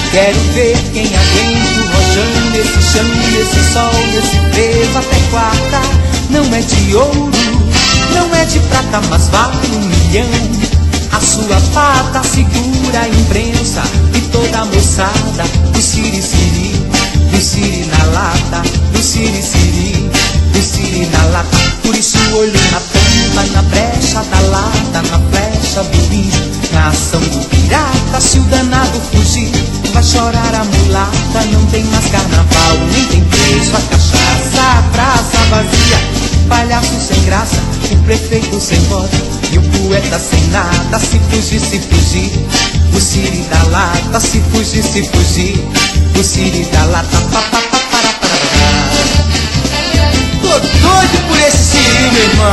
Quero ver quem aguenta o rojão nesse chão, nesse sol, nesse frevo até quarta. Não é de ouro, não é de prata, mas vale 1 milhão. A sua pata segura a imprensa e toda a moçada do siri-siri, do siri na lata, do siri-siri, do siri na lata. Por isso olho na tampa, na brecha da lata, na flecha do índio, na ação do pirata. Se o danado fugir, vai chorar a mulata. Não tem mais carnaval, nem tem preço a cachaça. A praça vazia, palhaço sem graça, o prefeito sem voto e o poeta sem nada. Se fugir, se fugir, o siri da lata. Se fugir, se fugir, o siri da lata. Tô doido por esse siri, meu irmão.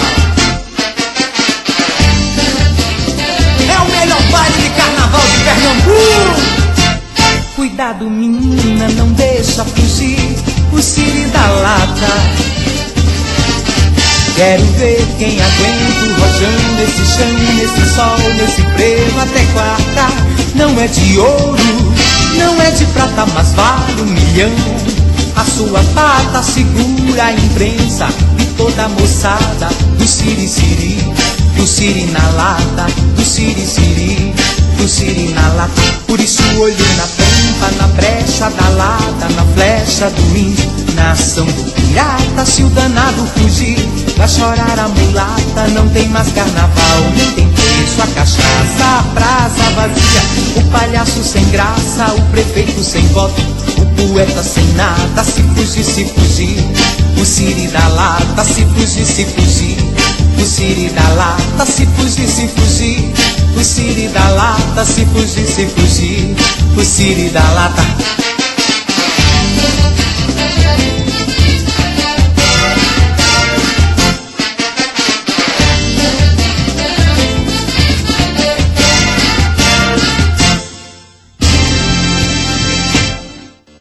É o melhor baile de carnaval de Pernambuco. Cuidado, menina, não deixa fugir o siri da lata. Quero ver quem aguenta o rojão nesse chão, nesse sol, nesse frevo até quarta. Não é de ouro, não é de prata, mas vale 1 milhão. A sua pata segura a imprensa e toda a moçada do siri-siri, do siri na lata, do siri-siri, do siri na lata. Por isso olho na tampa, na brecha da lata, na flecha do índio, na ação do pirata. Se o danado fugir, vai chorar a mulata. Não tem mais carnaval, nem tem preço a cachaça. A praça vazia, o palhaço sem graça, o prefeito sem voto, o poeta sem nada. Se fugir, se fugir, o siri da lata. Se fugir, se fugir, o siri da lata. Se fugir, se fugir, o siri da lata. Se fugir, se fugir, o siri da lata.